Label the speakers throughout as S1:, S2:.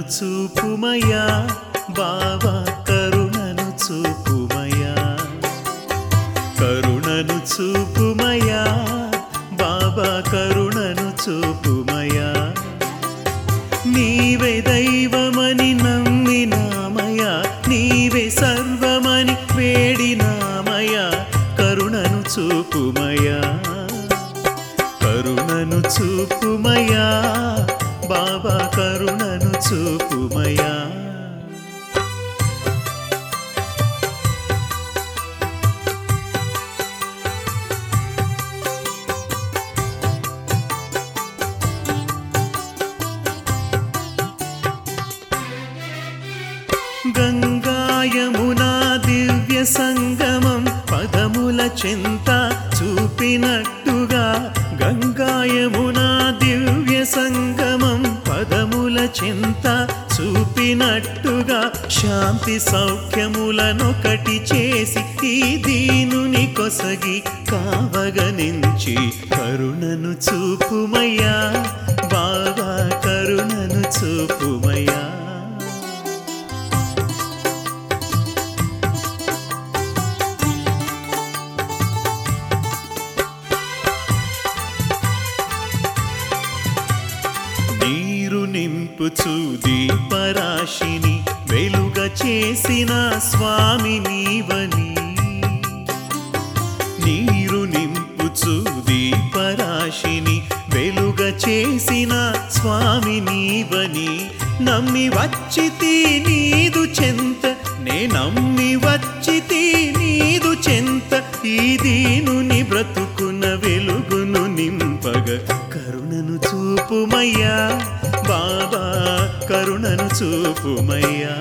S1: చూపుమయ్యా బాబా కరుణను చూపుమయ్యా కరుణను చూపుమయ్యా బాబా కరుణను చూపుమయ్యా నీవే దైవమని నమ్మినామయ్యా నీవే సర్వమని వేడినామయ్యా కరుణను చూపుమయ్యా కరుణను చూపుమయ్యా బాబా కరుణను చూపుమయ్యా గంగా యమునా దివ్య సంగమం పదముల చెంత చూపినట్టుగా గంగా యమునా దివ్య సంగమం పదముల చెంత చూపినట్టుగా శాంతి సౌఖ్యములనొకటి చేసి ఈ దీనుని కొసగి కావగనించి కరుణను చూపుమయ్యా బాబా కరుణను చూపుమయ్యా నీరు నింపుచు దీపరాశిని వెలుగ చేసిన స్వామి నీవని నీరు నింపుచు దీపరాశిని వెలుగ చేసిన స్వామి నీవని నమ్మి వచ్చితి నీదు చెంత నే నమ్మి వచ్చితి నీదు చెంత ఈ దీనుని బ్రతుకున వెలుగును నింపగ కరుణను చూపుమయ్యా బాబా కరుణను చూపుమయ్యా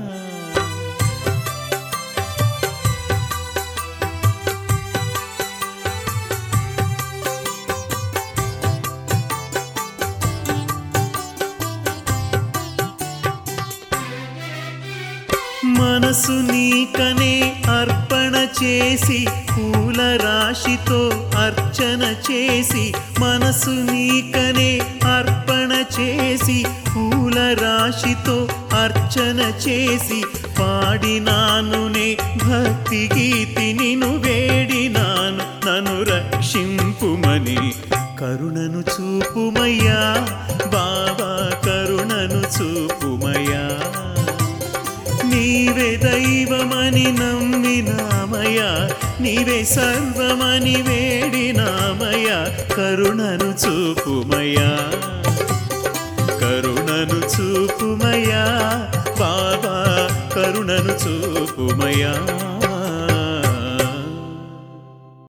S1: మనసు నీకనే అర్పణ చేసి పూల రాశితో అర్చన చేసి మనసు నీకనే అర్పణ చేసి పూల రాశితో అర్చన చేసి పాడినానునే భక్తి గీతి నిన్ను వేడినాను నన్ను రక్షింపుమని కరుణను చూపుమయ్యా బాబా కరుణను చూపుమయ్యా నీవే దైవమని నమ్మినామయ్యా నీవే సర్వమని వేడినామయ్యా కరుణను చూపుమయ్యా కరుణను చూపుమయ్యా బాబా కరుణను చూపుమయ్యా